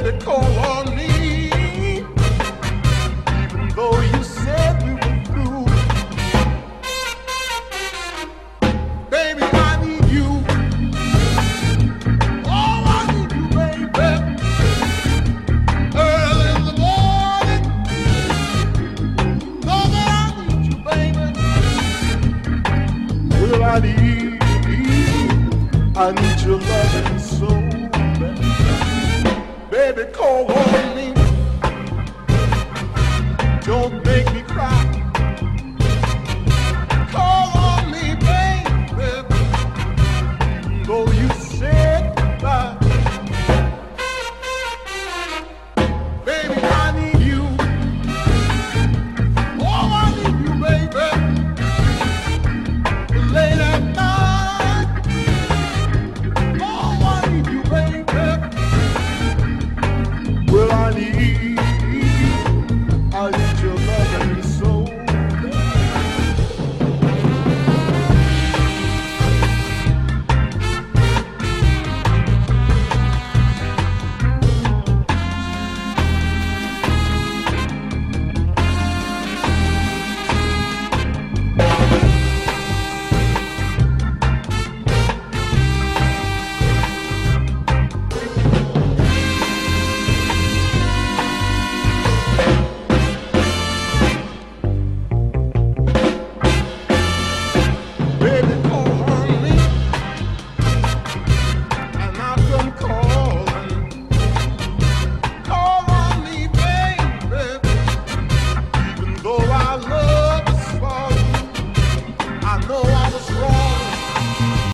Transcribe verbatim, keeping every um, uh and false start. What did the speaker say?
Baby, call on me, even though you said we were through. Baby, I need you. Oh, I need you, baby. Early in the morning. Know that I need you, baby. Well, I need, I need your loving so bad. Baby, call on me. Don't make me cry. Call on me, baby. Though you said goodbye. Baby, I need you. Oh, I need you, baby. Late at night. Oh, I need you, baby. Well, I need, I need your loving so bad. Baby, call on me, and I come calling. Call on me, baby. Even though I love you so, I know I was wrong.